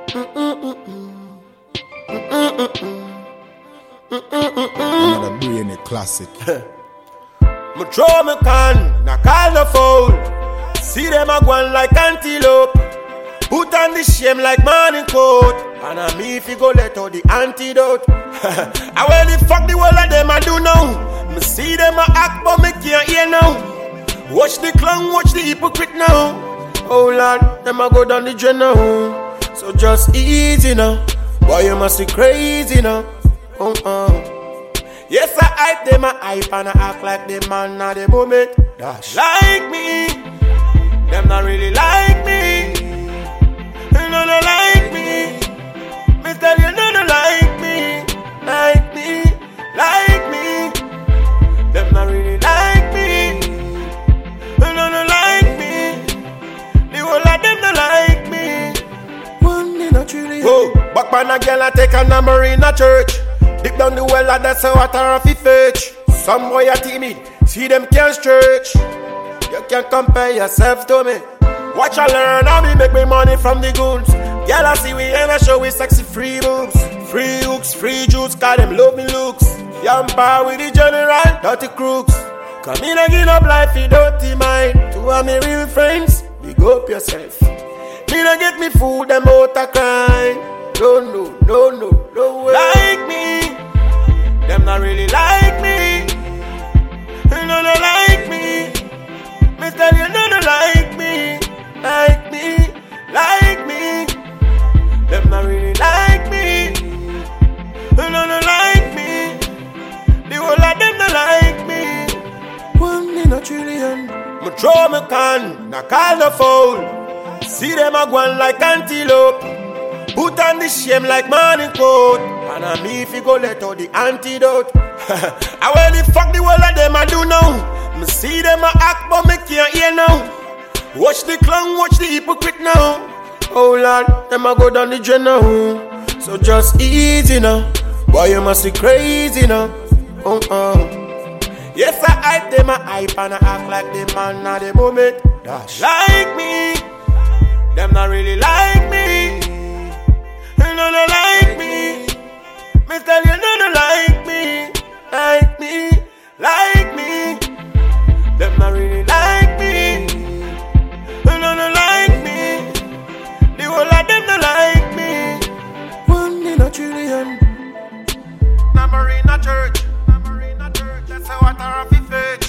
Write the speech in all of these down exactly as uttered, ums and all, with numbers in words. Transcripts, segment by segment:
Another brainy classic. Me throw me can, na call no foul. See them a gwan like antelope. Put on the shame like morning coat. And a me if you go let out the antidote. I when the fuck the whole of them I do now. Me see them a act but me can't hear now. Watch the clown, watch the hypocrite now. Oh Lord, them a go down the drain now. So just easy now. Boy you must be crazy now. Oh oh. Yes, I hype them, I hype and I act like them man at the moment. Dash. Like me, them not really like me. You know they like me. Me tell you, no, they like me. Like me, like me. Them not really like me. You know they like me. The whole of them don't like me. One in a trillion. Oh, back when a girl I take a number in a church. Deep down the well, that's a water of a fetch. Some boy are timid, see them can't stretch. You can't compare yourself to me. Watch and learn how me make me money from the goons. Girl, I see we in a show with sexy free boobs. Free hooks, free juice, cause them love me looks. Yampa with the general, dirty crooks. Come in and give up life, you dirty mind. Two of me real friends, big up yourself. Me not get me food, them out a crime. No, no, no, no, no way. Like me, them not really like me. You know they like me. Me tell you, no, they like me. Like me, like me. Them not really like me. You know they like me. The whole of them not like me. One in a trillion. Me throw me can, na call no foul. See them a gwan like antelope. Put on the shame like morning coat. And a me if you go let out the antidote. I when the fuck the whole of them I do now. Me see them a act but me can't hear now. Watch the clown, watch the hypocrite now. Oh Lord, them a go down the drain now. So just easy now. Boy you must be crazy now. Oh oh. Yes I hype them a hype and I act like the man at the moment. Dash. Like me, them not really like me. You know they like me. Me tell you, no, they like me. Like me, like me. Them not really like me. You know they like me. The whole of them don't like me. One in a trillion. Number in a church. Number in a church. That's a water of a fetch.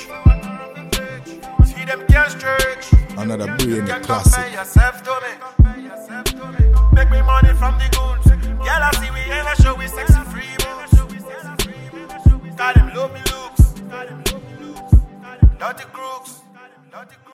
See them can't stretch. Another brainy classic. Compare yourself to me. Make me money from the good.